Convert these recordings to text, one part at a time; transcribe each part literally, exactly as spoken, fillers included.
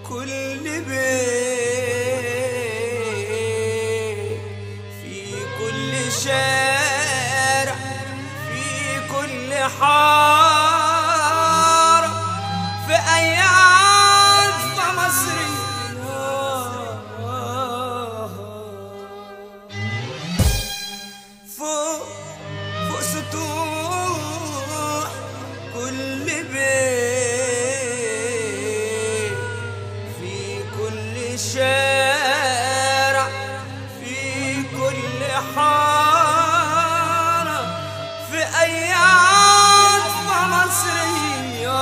كل بيت، في كل شارع، في كل حارة، في أي عزبة مصرية، فوق فوق سطوح كل بيت، في كل شارع، في كل حارة، في أي عزبة مصرية،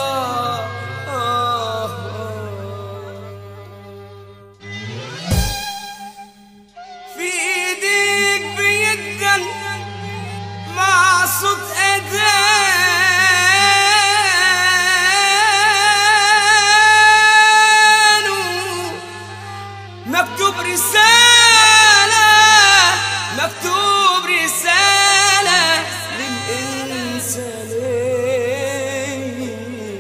في ايديك بيدن مع صوت اذانه مكتوب رسالة، مكتوب رسالة للإنسانية،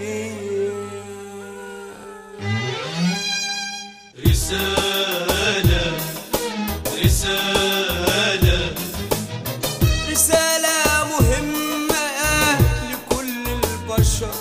رسالة رسالة رسالة مهمة لكل البشر،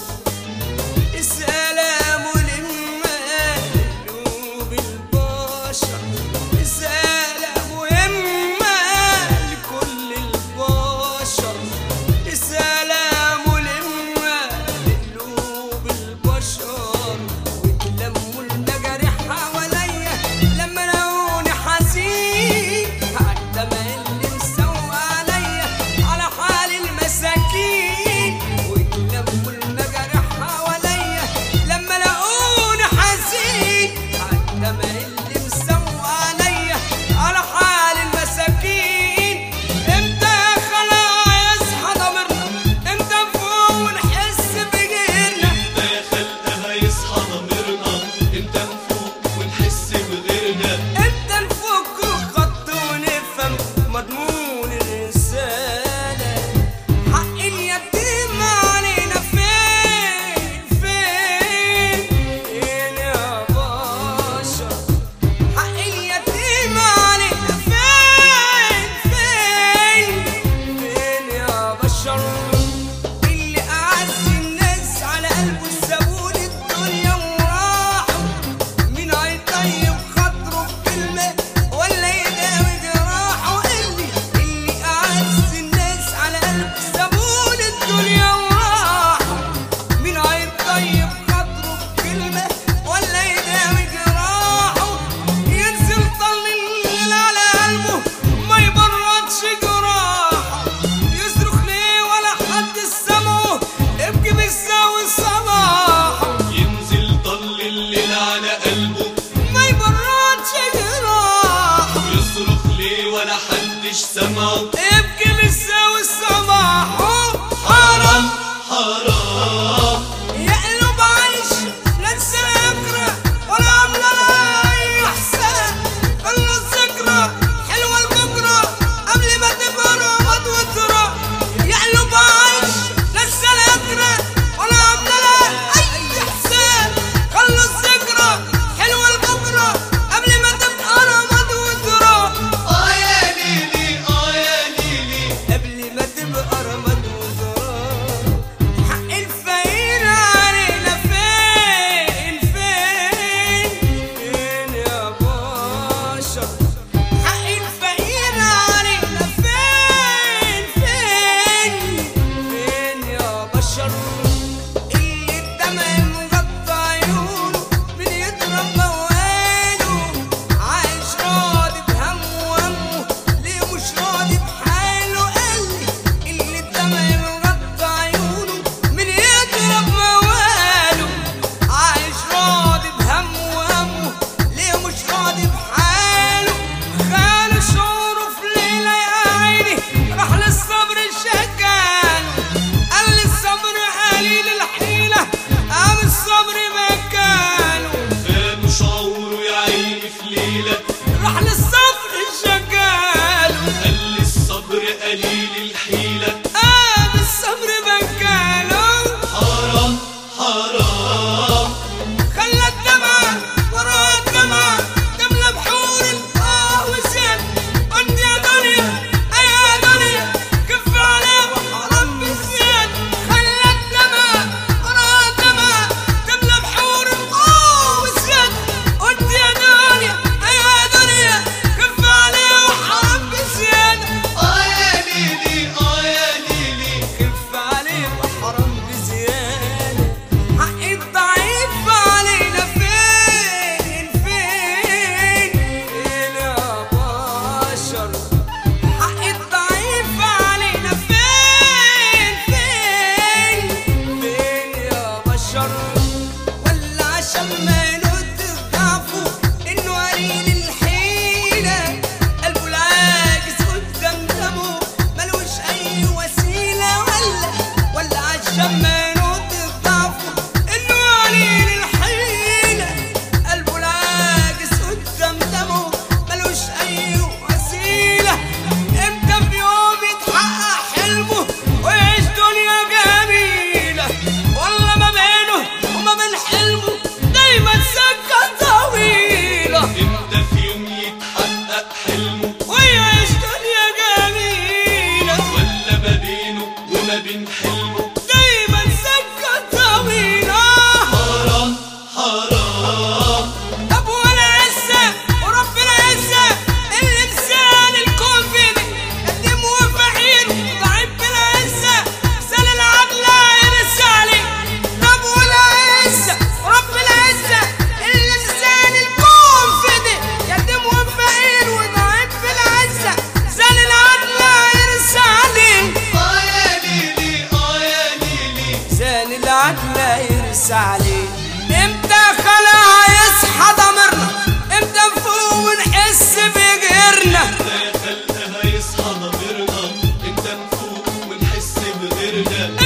رسالة ملمة لقلوب البشر، رسالة مهمة لكل البشر، رسالة ملمة لقلوب البشر. وتلموا المجارح حواليا لما لقوني حزين عالدمع اللي مسوى عليا على حال المساكين. وتلموا المجارح حواليا لما لقوني حزين عالدمع اللي مسوى عليا على حال المساكين. امتى يا خلا يصحى ضميرنا، امتى نفوق ونحس بغيرنا، امتى يا خلقها هيصحى ضميرنا، امتى نفوق ونحس بغيرنا، امتى نفك الخط ونفهم مضمون الرسالة. حق اليتيم علينا فين فين فين يا بشر، حق اليتيم علينا فين فين فين يا بشر. اللي أعز الناس على قلبه سابوا لي الدنيا وراحوا، مين هيطيب خاطره بكلمة ولا يداوي جراحه. اللي اللي أعز الناس على قلبه سابوا لي الدنيا وراحوا، مين هيطيب خاطره بكلمة ولا يداوي جراحه. ينزل طل الليل على قلبه ما يبردش جراحه، يصرخ ليه ولا حد سمعه ابكي بيساوي صباحه. ينزل طل الليل على قلبه ما يبردش جراحه، يصرخ ليه ولا حدش سمعه، ابكي بيساوي صباحه. حرام حرام يا قلوب عايش لا انسى يكره ولا عامله لها اي احسان، خلوا الذكرى حلوه لبكره قبل ما تبرد وترى. يا قلوب عايش لا انسى يكره ولا عامله لها اي احسان، خلوا الذكرى حلوه لبكره قبل ما تبقى رمض وترى. اه يا ليلي اه يا ليلي يصحى ضميرنا، امتى نفوق ونحس بغيرنا.